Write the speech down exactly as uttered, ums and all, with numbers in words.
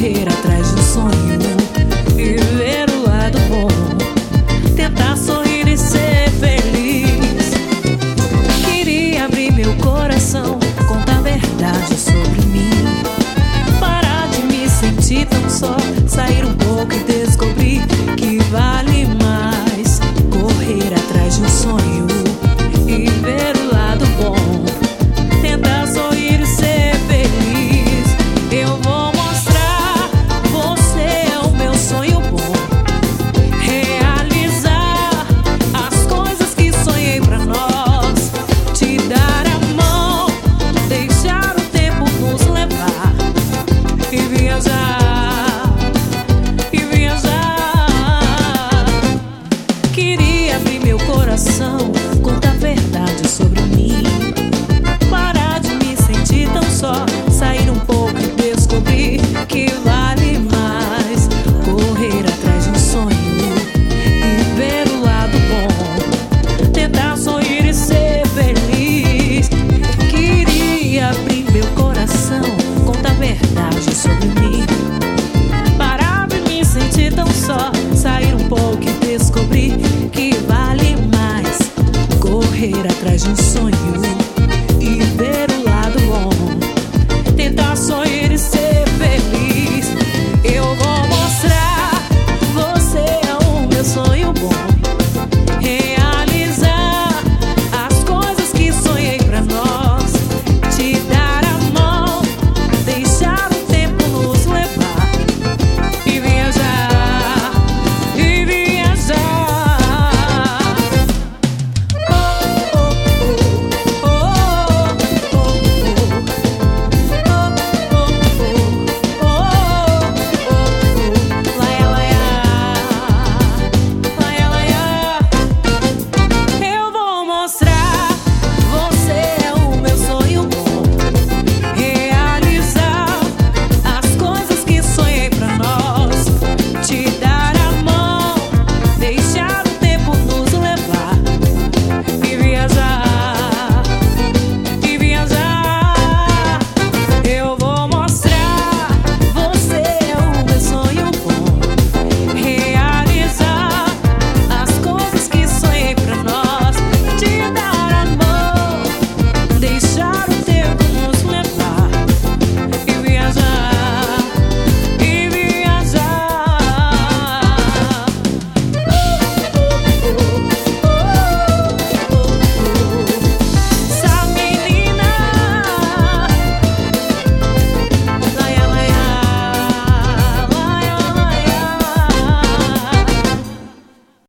correr atrás de um sonho e ver o lado bom, tentar sorrir e ser feliz. Queria abrir meu coração, contar a verdade sobre mim, parar de me sentir tão só, sair um pouco e descobrir que vale mais correr atrás de um sonho e ver o lado bom, tentar sorrir e ser feliz. Eu vou mostrar, você é o meu sonho bom, realizar as coisas que sonhei pra nós, te dar a mão, deixar o tempo nos levar e viajar, e viajar. Queria abrir meu coração, contar a verdade sobre mim, parar de me sentir tão só, sair um pouco e descobrir que vale mais correr atrás de um sonho e ver o lado bom, tentar sorrir e ser feliz. Queria abrir meu coração, contar a verdade sobre mim, parar de me sentir tão só, sair um pouco e descobrir que vale mais correr atrás de um sonho